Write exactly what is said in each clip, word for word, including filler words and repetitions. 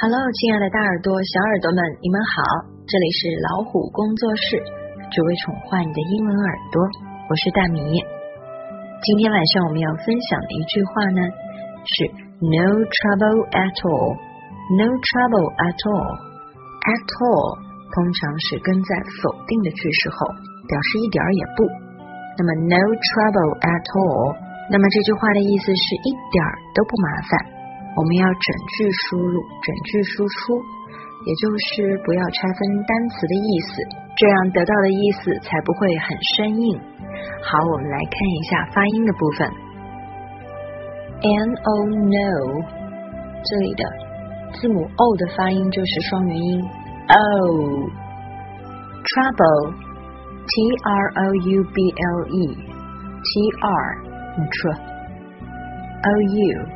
Hello， 亲爱的大耳朵、小耳朵们，你们好，这里是老虎工作室，只为宠坏你的英文耳朵，我是大米。今天晚上我们要分享的一句话呢，是 No trouble at all No trouble at all At all 通常是跟在否定的句式后，表示一点儿也不。那么 No trouble at all， 那么这句话的意思是一点儿都不麻烦。我们要整句输入，整句输出，也就是不要拆分单词的意思，这样得到的意思才不会很生硬。好，我们来看一下发音的部分。N O no， 这里的字母 O 的发音就是双元音 O。 Trouble T R O U B L E T R tr O U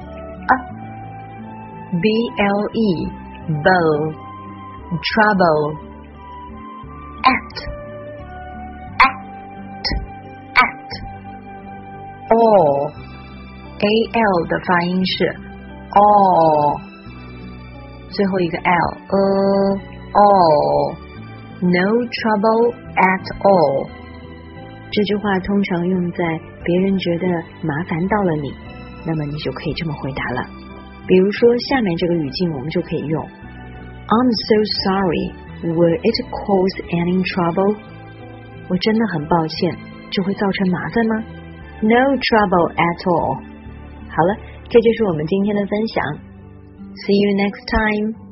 B L E bow trouble at at at all A L 的发音是 all， 最后一个 L uh, all no trouble at all。 这句话通常用在别人觉得麻烦到了你，那么你就可以这么回答了。比如说下面这个语境我们就可以用 I'm so sorry, will it cause any trouble? 我真的很抱歉，这会造成麻烦吗？ No trouble at all。 好了，这就是我们今天的分享。 See you next time.